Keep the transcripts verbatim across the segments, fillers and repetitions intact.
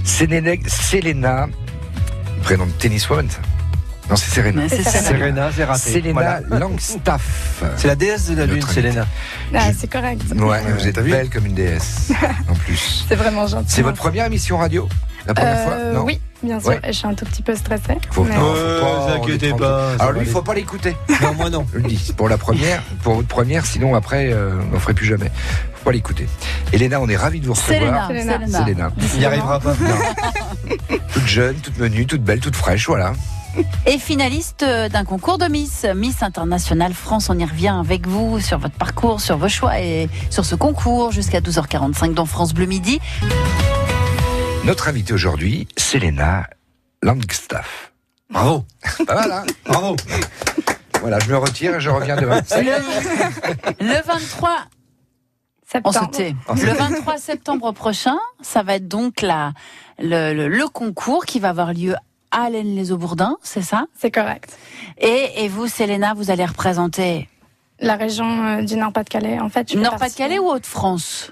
Selena, prénom de tenniswoman, ça. Non, c'est Serena. C'est Serena, c'est raté. Selena Voilà. Langstaff. C'est la déesse de la lune, Notre Selena. Ah, c'est correct. Ouais, vous êtes t'as vu belle comme une déesse, en plus. C'est vraiment gentil. C'est votre première émission radio? La première fois? Euh, Non. oui, bien sûr. Ouais. Et je suis un tout petit peu stressée. Faut, mais- non, Euh, faut pas, vous on est inquiétez tranquille. pas, ça Alors va lui, il aller. faut pas l'écouter. Non, moi non. Je le dis. Pour la première, pour votre première, sinon après, euh, on n'en ferait plus jamais. Faut pas l'écouter. Elena, on est ravis de vous recevoir. Selena, Selena. Selena. Il n'y arrivera pas. Toute jeune, toute menue, toute belle, toute fraîche, voilà. Et finaliste d'un concours de Miss, Miss Internationale France. On y revient avec vous sur votre parcours, sur vos choix et sur ce concours jusqu'à douze heures quarante-cinq dans France Bleu Midi. Notre invitée aujourd'hui, Selena Langstaff. Bravo. Pas mal, hein? Bravo. Voilà, je me retire et je reviens demain. Le, le vingt-trois, on Septembre. se tait. Le vingt-trois septembre prochain, ça va être donc la, le, le, le concours qui va avoir lieu à Allennes-les-Eaux-Bourdins, c'est ça? C'est correct. Et, et vous, Selena, vous allez représenter La région euh, du Nord-Pas-de-Calais, en fait. je fais Nord-Pas-de-Calais partie- ou Hauts-de-France?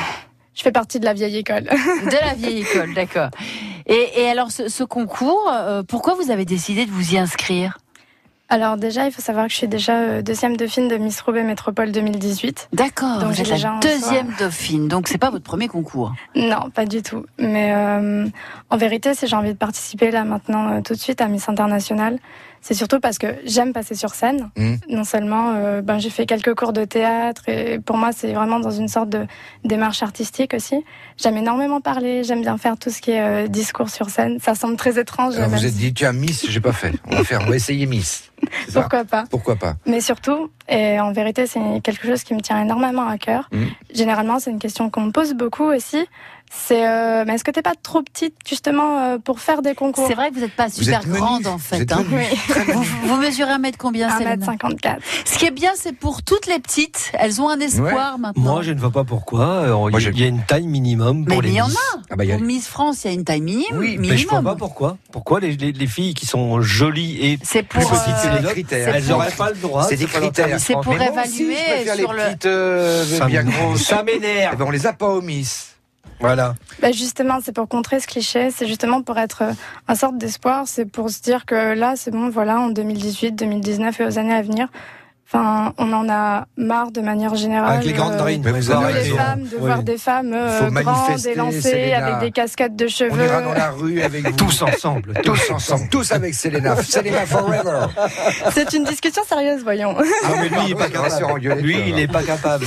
Je fais partie de la vieille école. De la vieille école, d'accord. Et, et alors, ce, ce concours, euh, pourquoi vous avez décidé de vous y inscrire? Alors déjà, il faut savoir que je suis déjà euh, deuxième dauphine de Miss Roubaix Métropole deux mille dix-huit. D'accord, Donc, vous j'ai êtes la déjà un deuxième dauphine, donc c'est pas votre premier concours. Non, pas du tout. Mais euh, en vérité, si j'ai envie de participer là maintenant euh, tout de suite à Miss Internationale, c'est surtout parce que j'aime passer sur scène. Mmh. Non seulement, euh, ben, j'ai fait quelques cours de théâtre et pour moi, c'est vraiment dans une sorte de démarche artistique aussi. J'aime énormément parler, j'aime bien faire tout ce qui est euh, discours sur scène. Ça semble très étrange. Alors même vous êtes si- dit, tiens, Miss, j'ai pas fait. On va faire, on va essayer Miss. C'est ça? Pourquoi pas? Pourquoi pas? Mais surtout, et en vérité, c'est quelque chose qui me tient énormément à cœur. Mmh. Généralement, c'est une question qu'on me pose beaucoup aussi. C'est, euh, mais est-ce que t'es pas trop petite justement euh, pour faire des concours? C'est vrai que vous n'êtes pas Vous super êtes menue. grande en Vous fait. êtes hein. menue. Oui, Vous, vous mesurez un mètre combien, un Selena? mètre cinquante-quatre. Ce qui est bien, c'est pour toutes les petites, elles ont un espoir maintenant. Moi, je ne vois pas pourquoi. Alors, il y a- j'ai- il y a une taille minimum pour Mais les il y en Miss. a. Ah bah, il y a- Pour Miss France, il y a une taille minimum. Oui, Mais je vois minimum. pas pourquoi. Pourquoi les, les, les filles qui sont jolies et C'est plus pour, petites euh, que les des autres, critères. elles n'auraient pas le droit. C'est des pas leur critères. faire C'est Miss pour France. Mais moi aussi, évaluer je préfère sur les le- petites euh, Ça bien me- grosses. Ça Eh m'énerve. ben, on les a pas aux Miss. Voilà. Bah justement, c'est pour contrer ce cliché, c'est justement pour être euh, un sorte d'espoir, c'est pour se dire que là, c'est bon, voilà, en deux mille dix-huit, deux mille dix-neuf et aux années à venir, enfin, on en a marre de manière générale. Avec les grandes euh, brines. Mais vous nous, avez les raison. femmes, de Oui. voir des femmes euh, Faut grandes, manifester, élancées, Selena. avec des casquettes de cheveux. On ira dans la rue avec vous. Tous ensemble. Tous ensemble, tous avec Selena. Selena forever. C'est une discussion sérieuse, voyons. Ah, mais lui, il n'est pas On va se faire capable. engueuler, Lui, ça il va. n'est pas capable.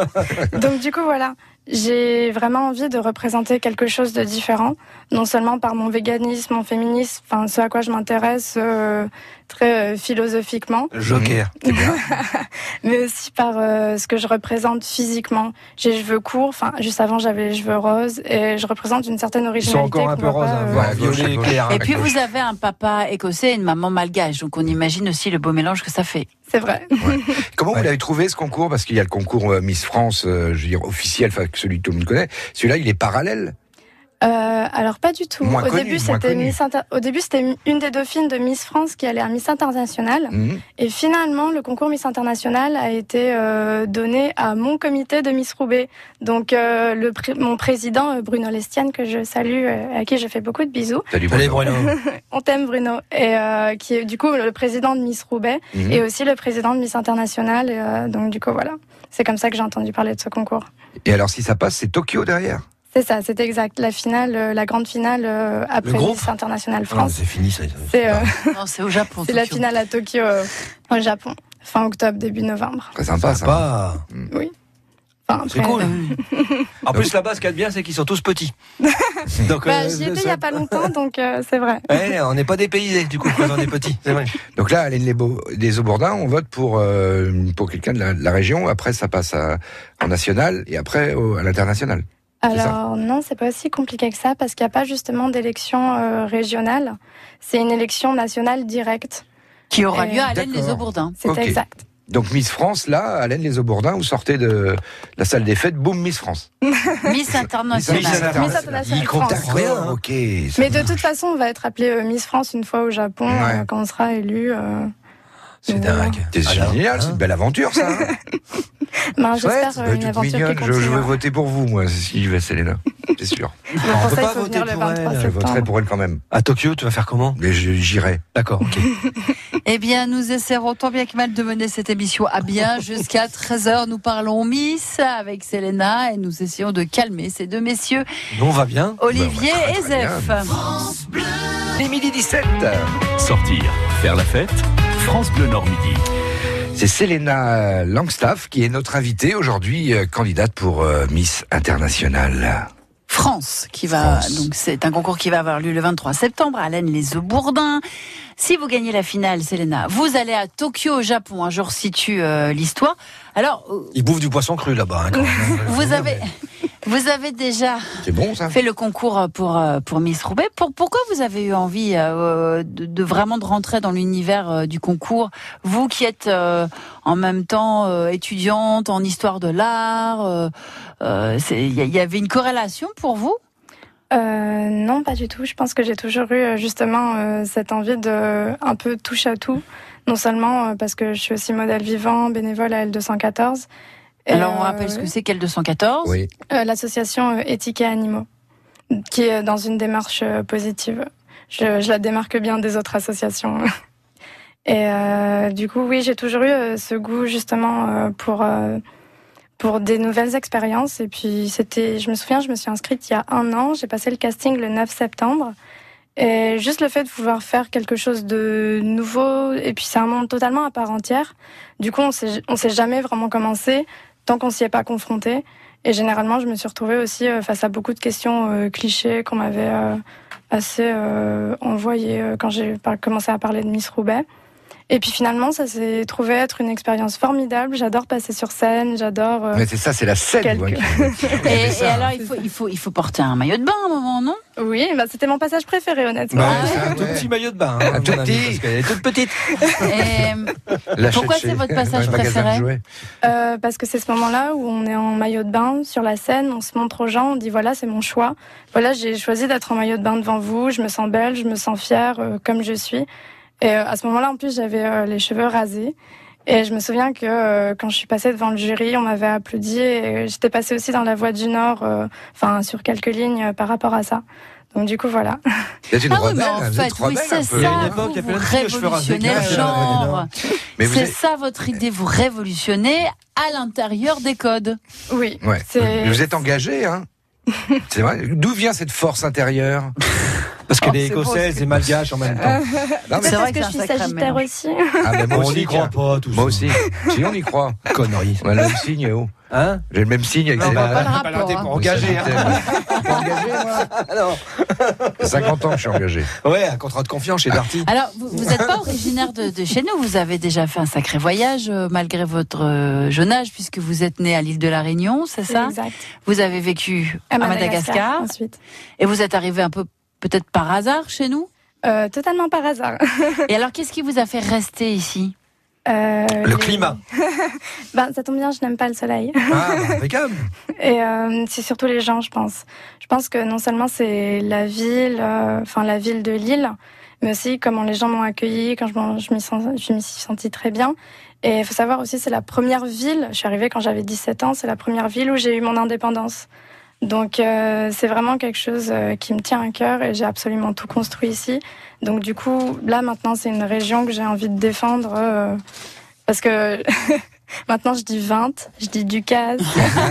Donc du coup, voilà. J'ai vraiment envie de représenter quelque chose de différent, non seulement par mon véganisme, mon féminisme, enfin ce à quoi je m'intéresse euh, très euh, philosophiquement, Joker. C'est bien. mais aussi par euh, ce que je représente physiquement. J'ai les cheveux courts, enfin juste avant j'avais les cheveux roses et je représente une certaine Ils sont originalité. encore un qu'on peu voit roses. pas, hein. euh, Voilà, Violet gauche, clair. Et à puis gauche. vous avez un papa écossais et une maman malgache, donc on imagine aussi le beau mélange que ça fait. C'est vrai. Comment Ouais. vous l'avez trouvé ce concours? Parce qu'il y a le concours euh, Miss France, euh, je veux dire officiel, enfin que celui que tout le monde connaît. Celui-là, il est parallèle. Euh, alors pas du tout. Moins Au connu, début moins c'était connu. Miss Inter- Au début c'était une des dauphines de Miss France qui allait à Miss Internationale. Mhm. Et finalement, le concours Miss International a été euh, donné à mon comité de Miss Roubaix. Donc, euh, le pré- mon président, euh, Bruno Lestienne, que je salue, euh, à qui je fais beaucoup de bisous. Salut, Allez, Bruno. Bruno. On t'aime, Bruno. Et euh, qui est du coup le président de Miss Roubaix Mhm. et aussi le président de Miss International. Et, euh, donc, du coup, voilà. C'est comme ça que j'ai entendu parler de ce concours. Et alors, si ça passe, c'est Tokyo derrière. C'est ça, c'est exact. La finale, euh, la grande finale euh, après Le groupe Miss International Ah, France. c'est fini, ça. C'est euh, Non, c'est au Japon. c'est la Tokyo. finale à Tokyo, euh, au Japon, fin octobre, début novembre. Très sympa, ça. Pas. Enfin, C'est après, cool. euh, En plus, là-bas, ce qu'il y a de bien, c'est qu'ils sont tous petits. Donc, Bah, euh, j'y étais il ça- n'y a pas longtemps, donc euh, c'est vrai. Ouais, on n'est pas dépaysés, du coup, quand on est petits. C'est vrai. Donc là, Alain des Eaux-Bourdins, on vote pour euh, pour quelqu'un de la, de la région. Après, ça passe à, en national et après au- à l'international. C'est ça. Alors non, c'est pas aussi compliqué que ça parce qu'il n'y a pas justement d'élection euh, régionale. C'est une élection nationale directe. Qui aura Euh, lieu à d'accord. Allennes-les-Eaux-Bourdins. C'est Ok. exact. Donc Miss France, là, Alain les Eaux-Bourdins, vous sortez de la salle des fêtes, boum, Miss France. Miss Internationale. Miss Internationale. Miss Internationale Il compte France. rien. hein. Ok. ça Mais de marche. toute façon, on va être appelé euh, Miss France une fois au Japon Ouais. euh, quand on sera élu. euh. C'est Donc, dingue. C'est Alors, génial, hein. c'est une belle aventure, ça. Hein. Ben, Chouette, j'espère euh, euh, une toute aventure mignonne. qui Je, je continue. veux voter pour vous, moi, si je vais, Selena. C'est sûr. Mais On pour peut ça, pas il faut voter venir le pour vingt-trois elle. Je voterai septembre. pour elle quand même. À Tokyo, tu vas faire comment? Mais je- j'irai. D'accord, ok. Eh bien, nous essaierons tant bien que mal de mener cette émission à bien. Jusqu'à treize heures, nous parlons Miss avec Selena et nous essayons de calmer ces deux messieurs, Nous, on va bien. Olivier Bah, ouais, et très, très Zef. bien. Les midi dix-sept. Sortir, faire la fête, France Bleu Nord Midi. C'est Selena Langstaff qui est notre invitée aujourd'hui, euh, candidate pour euh, Miss Internationale. France, qui va, France. donc c'est un concours qui va avoir lieu le vingt-trois septembre à Laine-les-Eaux-Bourdins. Si vous gagnez la finale, Selena, vous allez à Tokyo, au Japon. Un jour situe euh, l'histoire. Alors, euh, Ils bouffent du poisson cru là-bas. Hein, quand même. vous avez, vous avez déjà C'est bon, ça? fait le concours pour euh, pour Miss Roubaix. Pour, pourquoi vous avez eu envie euh, de, de vraiment de rentrer dans l'univers euh, du concours, vous qui êtes euh, en même temps euh, étudiante en histoire de l'art, euh, euh, c'est- il y, y avait une corrélation pour vous? Euh, non, pas du tout. Je pense que j'ai toujours eu euh, justement euh, cette envie de un peu touche à tout. Non seulement euh, parce que je suis aussi modèle vivant, bénévole à L deux cent quatorze. Et, Alors on euh, rappelle ce que c'est qu'L deux cent quatorze. Oui. euh, l'association euh, Éthique et Animaux, qui est dans une démarche euh, positive. Je, je la démarque bien des autres associations. Et euh, du coup, oui, j'ai toujours eu euh, ce goût justement euh, pour euh, pour des nouvelles expériences. Et puis c'était, je me souviens, je me suis inscrite il y a un an. J'ai passé le casting le neuf septembre. Et juste le fait de pouvoir faire quelque chose de nouveau, et puis c'est un monde totalement à part entière. Du coup, on sait, on sait jamais vraiment comment c'est tant qu'on s'y est pas confronté. Et généralement, je me suis retrouvée aussi euh, face à beaucoup de questions euh, clichés qu'on m'avait euh, assez euh, envoyées euh, quand j'ai par- commencé à parler de Miss Roubaix. Et puis finalement, ça s'est trouvé être une expérience formidable. J'adore passer sur scène, j'adore. euh, Mais c'est ça, c'est la scène. Quelques- moi, qui- Et, et ça. alors il faut il faut il faut porter un maillot de bain à un moment, non? Oui, bah, c'était mon passage préféré, honnêtement. Bah, Ah, c'est un ouais. tout petit maillot de bain. Hein, Un tout mon ami, petit. Parce qu'elle est toute petite. Et, L'achète Pourquoi chez- c'est votre passage dans le magasin de préféré? jouets. Euh, parce que c'est ce moment-là où on est en maillot de bain sur la scène, on se montre aux gens, on dit voilà, c'est mon choix. Voilà, j'ai choisi d'être en maillot de bain devant vous, je me sens belle, je me sens fière euh, comme je suis. Et euh, à ce moment-là, en plus, j'avais euh, les cheveux rasés. Et je me souviens que euh, quand je suis passée devant le jury, on m'avait applaudi. Et j'étais passée aussi dans la Voix du Nord, euh, enfin sur quelques lignes euh, par rapport à ça. Donc du coup, voilà. C'est une Ah oui, rebelle, mais en vous fait, êtes oui, rebelle c'est un ça, peu. Il y a une vous, époque, il y a vous plein de filles de cheveux rasés révolutionnez qui le avaient genre. Mais vous C'est êtes- ça votre idée, vous révolutionnez à l'intérieur des codes. Oui. Ouais. C'est- Vous êtes engagé, hein? C'est vrai. D'où vient cette force intérieure? Parce qu'elle Oh, est c'est beau, écossaise c'est et malgache en même temps. Non, mais- C'est vrai parce que que c'est je un suis sacré Sagittaire mélange. aussi. Ah, ben, moi On aussi, n'y croit tiens. pas, tout Moi ça. aussi. Si, on y croit. Connerie. On a le même signe, oh. Hein? J'ai le même signe avec Non, ces- bah, pas le Pas rapport. là, t'es hein. pas engagé. Hein. Pas engagé, moi. Alors, cinquante ans que je suis engagé. ouais, un contrat de confiance chez Darty. Alors, vous n'êtes pas originaire de, de chez nous, vous avez déjà fait un sacré voyage euh, malgré votre euh, jeune âge, puisque vous êtes né à l'île de la Réunion, c'est ça? Exact. Vous avez vécu à, Madagascar, Ensuite. et vous êtes arrivé un peu peut-être par hasard chez nous. Euh, totalement par hasard. Et alors, qu'est-ce qui vous a fait rester ici? Euh, Le les- climat. Ben, ça tombe bien, je n'aime pas le soleil. Ah, bah, impeccable. Et euh, c'est surtout les gens, je pense. Je pense que non seulement c'est la ville, euh, enfin la ville de Lille, mais aussi comment les gens m'ont accueilli, quand je, m'en- je m'y sens- je m'y suis sentie très bien. Et il faut savoir aussi, c'est la première ville, je suis arrivée quand j'avais dix-sept ans, c'est la première ville où j'ai eu mon indépendance. Donc euh, c'est vraiment quelque chose euh, qui me tient à cœur et j'ai absolument tout construit ici. Donc du coup, là maintenant c'est une région que j'ai envie de défendre euh, parce que maintenant je dis vingt, je dis Ducasse.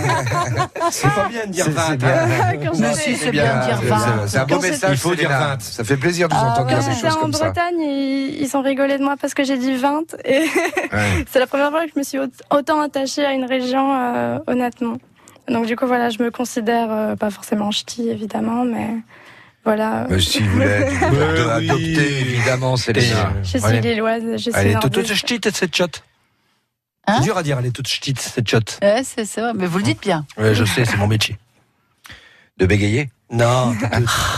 C'est pas bien de dire C'est- vingt. c'est bien. Quand Mais j'étais- si, c'est bien de dire c'est- vingt. C'est un beau Quand j'étais- message. Il faut dire Selena. vingt. Ça fait plaisir de vous Ah, entendre ouais. dire Quand des j'étais choses en comme ça. Bretagne, ils, ils ont rigolé de moi parce que j'ai dit vingt. Et Ouais. c'est la première fois que je me suis au- autant attachée à une région, euh, honnêtement. Donc du coup, voilà, je me considère euh, pas forcément ch'ti, évidemment, mais voilà. Mais si vous l'êtes, vous Mais êtes oui. adopté, évidemment, Selena. Je suis Allez. lilloise, je suis Elle est toute nordiste. ch'tite, cette chatte. Hein C'est dur à dire, elle est toute ch'tite, cette chatte. Ouais, c'est c'est vrai, mais vous le dites bien. Ouais, je sais, c'est mon métier. De bégayer. Non,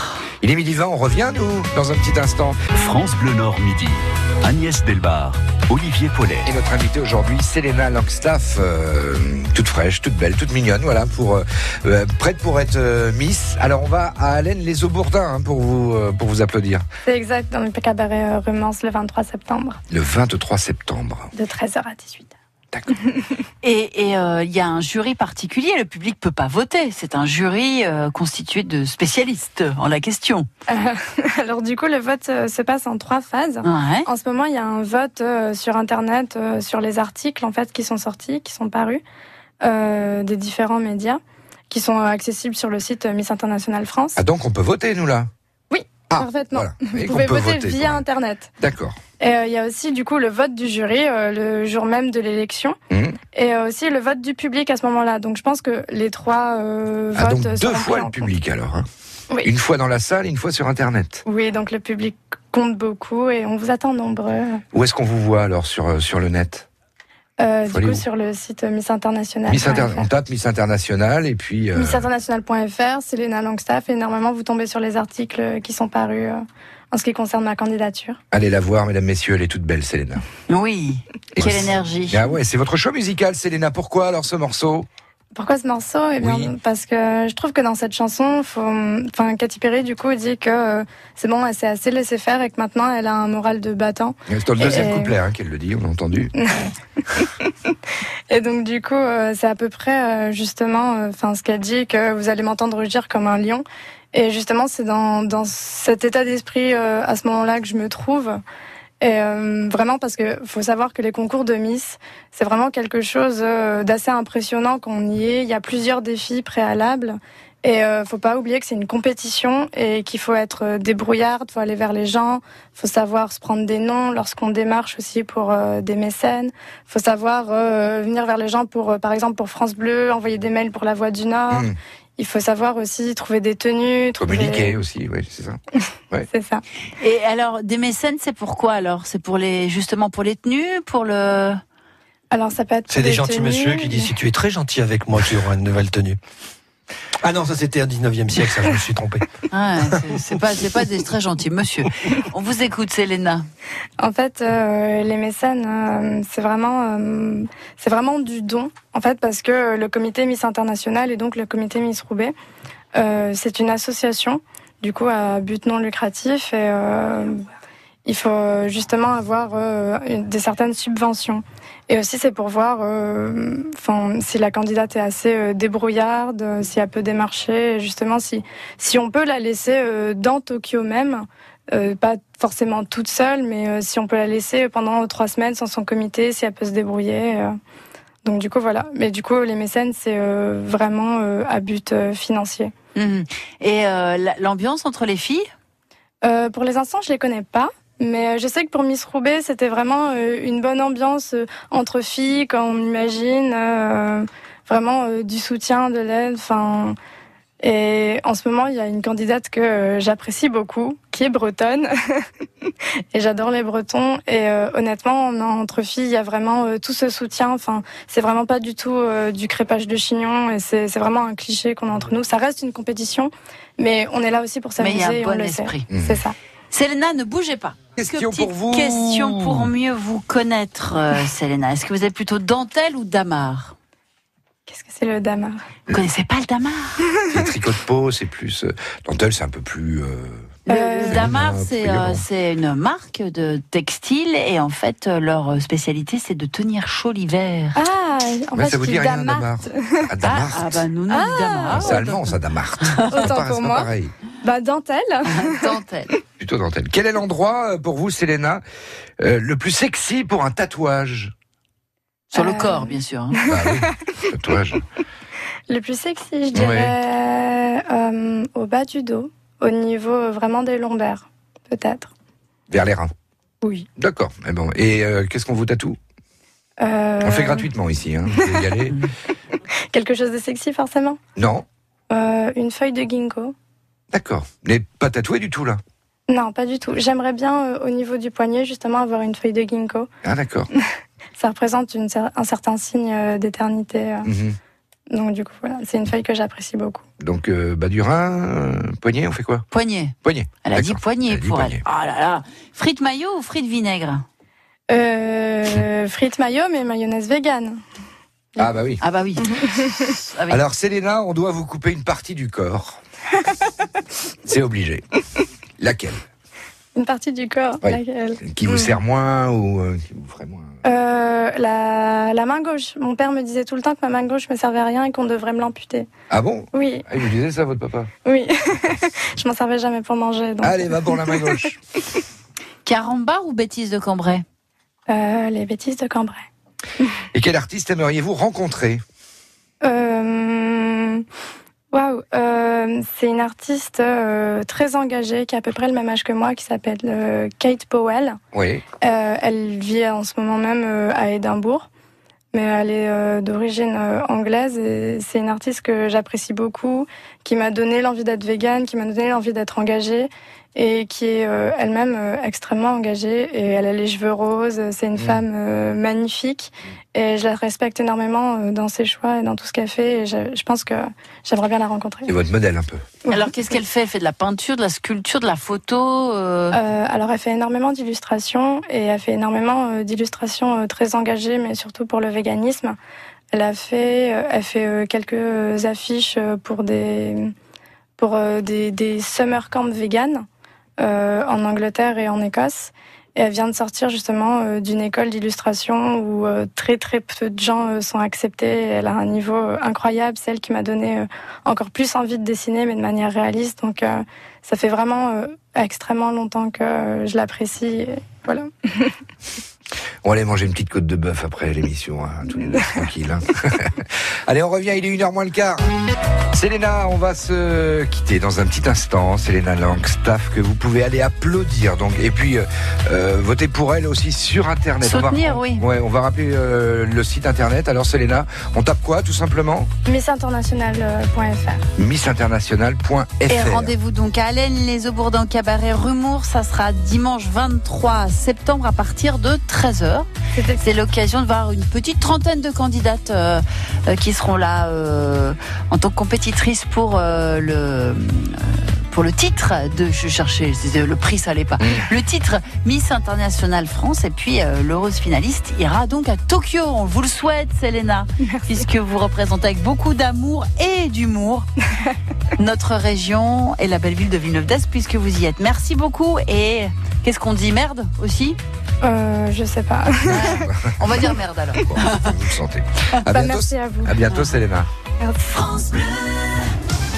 Il est midi vingt, on revient, nous, dans un petit instant. France Bleu Nord midi. Agnès Delbar, Olivier Paulet. Et notre invitée aujourd'hui, Selena Langstaff, euh, toute fraîche, toute belle, toute mignonne, voilà, pour euh, euh, prête pour être euh, Miss. Alors on va à Allennes-les-Aubourdins hein, pour vous euh, pour vous applaudir. C'est exact, dans le cabaret euh, Rumance le vingt-trois septembre. Le vingt-trois septembre. De treize heures à dix-huit heures. D'accord. Et il euh, y a un jury particulier, le public peut pas voter. C'est un jury euh, constitué de spécialistes en la question. Euh, alors du coup, le vote euh, se passe en trois phases. Ouais. En ce moment, il y a un vote euh, sur Internet, euh, sur les articles en fait qui sont sortis, qui sont parus, euh, des différents médias, qui sont accessibles sur le site Miss International France. Ah donc on peut voter, nous, là? Oui, ah, parfaitement. Voilà. Vous pouvez voter, voter via Internet. D'accord. Et il euh, y a aussi du coup le vote du jury euh, le jour même de l'élection mmh. et euh, aussi le vote du public à ce moment-là. Donc je pense que les trois euh, ah, votes donc deux fois le compte. public alors. Hein. Oui. Une fois dans la salle, une fois sur Internet. Oui, donc le public compte beaucoup et on vous attend nombreux. Où est-ce qu'on vous voit alors sur sur le net? Euh, du coup, où? Sur le site Miss International. Miss Inter... On tape Miss International et puis. Euh... Miss International point F R, Selena Langstaff et normalement vous tombez sur les articles qui sont parus. Euh... En ce qui concerne ma candidature. Allez la voir, mesdames, messieurs, elle est toute belle, Selena. Oui, et quelle c'est... énergie. Ah ouais, c'est votre choix musical, Selena. Pourquoi alors ce morceau? Pourquoi ce morceau? Eh bien, oui. Parce que je trouve que dans cette chanson, faut, enfin, Katy Perry, du coup, dit que euh, c'est bon, elle s'est assez laissée faire et que maintenant, elle a un moral de battant. C'est dans le deuxième et... couplet hein, qu'elle le dit, on a entendu. Et donc, du coup, euh, c'est à peu près, euh, justement, enfin, euh, ce qu'elle dit, que vous allez m'entendre rugir comme un lion. Et justement, c'est dans, dans cet état d'esprit euh, à ce moment-là que je me trouve. Et euh, vraiment parce que faut savoir que les concours de Miss, c'est vraiment quelque chose euh, d'assez impressionnant quand on y est. Il y a plusieurs défis préalables. Et euh, faut pas oublier que c'est une compétition et qu'il faut être débrouillarde, faut aller vers les gens, faut savoir se prendre des noms lorsqu'on démarche aussi pour euh, des mécènes. Faut savoir euh, venir vers les gens pour, euh, par exemple, pour France Bleu, envoyer des mails pour La Voix du Nord. Mmh. Il faut savoir aussi trouver des tenues. Trouver... Communiquer aussi, oui, c'est ça. Ouais. C'est ça. Et alors, des mécènes, c'est pourquoi alors? C'est pour les, justement pour les tenues, pour le... Alors, ça peut être pour C'est des les gentils tenues, messieurs qui disent si tu es très gentil avec moi, tu auras une nouvelle tenue. Ah non, ça c'était au dix-neuvième siècle, ça je me suis trompé. Ah, c'est, c'est pas, c'est pas des très gentils monsieur. On vous écoute, Selena. En fait, euh, les mécènes, euh, c'est vraiment, euh, c'est vraiment du don. En fait, parce que le comité Miss International et donc le comité Miss Roubaix, euh, c'est une association, du coup à but non lucratif et euh, il faut justement avoir euh, une, des certaines subventions. Et aussi, c'est pour voir enfin, euh, si la candidate est assez euh, débrouillarde, euh, si elle peut démarcher, et justement, si, si on peut la laisser euh, dans Tokyo même, euh, pas forcément toute seule, mais euh, si on peut la laisser pendant trois semaines sans son comité, si elle peut se débrouiller. Euh. Donc du coup, voilà. Mais du coup, les mécènes, c'est euh, vraiment euh, à but euh, financier. Mmh. Et euh, l'ambiance entre les filles euh, Pour les instants, je les connais pas. Mais je sais que pour Miss Roubaix, c'était vraiment une bonne ambiance entre filles, quand on imagine, euh, vraiment euh, du soutien, de l'aide. Enfin, et en ce moment, il y a une candidate que j'apprécie beaucoup, qui est bretonne, et j'adore les Bretons. Et euh, honnêtement, entre filles, il y a vraiment euh, tout ce soutien. Enfin, c'est vraiment pas du tout euh, du crépage de chignon, et c'est, c'est vraiment un cliché qu'on a entre nous. Ça reste une compétition, mais on est là aussi pour s'amuser. Mais il y a un bon on le esprit. Sait. Mmh. C'est ça. Selena, ne bougez pas. Question Petite pour vous. Question pour mieux vous connaître, euh, Selena. Est-ce que vous êtes plutôt dentelle ou damar? Qu'est-ce que c'est le damar? Vous connaissez pas le damar? Le tricot de peau, c'est plus... Euh, dentelle, c'est un peu plus... Euh... Le, Euh, le damar, euh, c'est, euh, c'est une marque de textile et en fait, euh, leur spécialité, c'est de tenir chaud l'hiver. Ah, en Ouais, fait, ça vous tu dit rien, damartes. Damar? Ah, Ah, Damart. ah bah nous, nous, Ah, dit damar. C'est allemand, ça, Damart. Autant pour moi. Pareil. Bah, dentelle. Dentelle. Plutôt dentelle. Quel est l'endroit, pour vous, Selena, euh, le plus sexy pour un tatouage? Sur le Euh, corps, bien sûr. hein. Bah oui, tatouage. Le plus sexy, je dirais euh, au bas du dos, au niveau vraiment des lombaires, peut-être. Vers les reins. Oui. D'accord. Eh bon. Et euh, qu'est-ce qu'on vous tatoue? Euh, On fait gratuitement ici, hein. Vous pouvez y aller. Quelque chose de sexy, forcément. Non. Euh, une feuille de ginkgo. D'accord. Mais pas tatoué du tout, là. Non, pas du tout. J'aimerais bien, euh, au niveau du poignet, justement, avoir une feuille de ginkgo. Ah, d'accord. Ça représente une, cer- un certain signe euh, d'éternité. euh. Mhm. Donc du coup, voilà, c'est une feuille que j'apprécie beaucoup. Donc, euh, bas du rein, euh, poignet, on fait quoi? Poignet. Poignet. Elle a dit D'accord. poignet Elle a dit pour poignet. elle. Oh là là. Frites mayo ou frites vinaigre? Euh, frites mayo, mais mayonnaise végane. Ah bah oui. Ah bah oui. Ah oui. Alors, Selena, on doit vous couper une partie du corps. C'est obligé. Laquelle? Une partie du corps, Oui. laquelle? Qui vous Mm. sert moins ou euh, qui vous ferait moins? Euh, la, la main gauche. Mon père me disait tout le temps que ma main gauche me servait à rien et qu'on devrait me l'amputer. Ah bon? Oui, Ah, il vous disait ça, votre papa? oui. Je m'en servais jamais pour manger. Donc... Allez, va pour la main gauche. Carambar ou bêtises de Cambrai? Euh, les bêtises de Cambrai. Et quel artiste aimeriez-vous rencontrer? Euh, Waouh, euh, c'est une artiste euh, très engagée qui a à peu près le même âge que moi, qui s'appelle euh, Kate Powell. Oui. Euh, elle vit en ce moment même euh, à Édimbourg, mais elle est euh, d'origine euh, anglaise et c'est une artiste que j'apprécie beaucoup, qui m'a donné l'envie d'être végane, qui m'a donné l'envie d'être engagée et qui est euh, elle-même euh, extrêmement engagée. Et elle a les cheveux roses, c'est une Mmh. femme euh, magnifique et je la respecte énormément euh, dans ses choix et dans tout ce qu'elle fait. Et je, je pense que j'aimerais bien la rencontrer. C'est votre modèle un peu. Alors qu'est-ce qu'elle fait? Elle fait de la peinture, de la sculpture, de la photo euh... Euh, alors elle fait énormément d'illustrations et elle fait énormément euh, d'illustrations euh, très engagées, mais surtout pour le véganisme. Elle a fait, euh, elle fait euh, quelques affiches euh, pour des pour euh, des, des summer camps véganes euh, en Angleterre et en Écosse. Et elle vient de sortir justement euh, d'une école d'illustration où euh, très très peu de gens euh, sont acceptés. Et elle a un niveau euh, incroyable. C'est elle qui m'a donné euh, encore plus envie de dessiner, mais de manière réaliste. Donc euh, ça fait vraiment euh, extrêmement longtemps que euh, je l'apprécie. Et voilà. On va aller manger une petite côte de bœuf après l'émission, hein, tous les deux, tranquille. Hein. Allez, on revient, il est une heure moins le quart. Selena, on va se quitter dans un petit instant. Selena Langstaff, que vous pouvez aller applaudir. Donc, et puis, euh, euh, voter pour elle aussi sur Internet. Soutenir, on va, oui. Ouais, on va rappeler euh, le site Internet. Alors, Selena, on tape quoi, tout simplement? miss international point f r. miss international point f r. Et rendez-vous donc à Allaine-les-Eaux-Bourdins, cabaret Rumour. Ça sera dimanche vingt-trois septembre à partir de treize heures. C'est l'occasion de voir une petite trentaine de candidates euh, euh, qui seront là euh, en tant que compétitrices pour euh, le euh, pour le titre de je cherchais le prix, ça allait pas. Le titre Miss International France, et puis euh, l'heureuse finaliste ira donc à Tokyo. On vous le souhaite, Selena, puisque vous représentez avec beaucoup d'amour et d'humour notre région et la belle ville de Villeneuve-d'Ascq, puisque vous y êtes. Merci beaucoup. Et qu'est-ce qu'on dit, merde aussi? Euh, je sais pas. Ouais, on va dire merde alors. Bon, vous le sentez. À Bah, bientôt. merci à vous. À bientôt, Selena. Merci. France Bleu.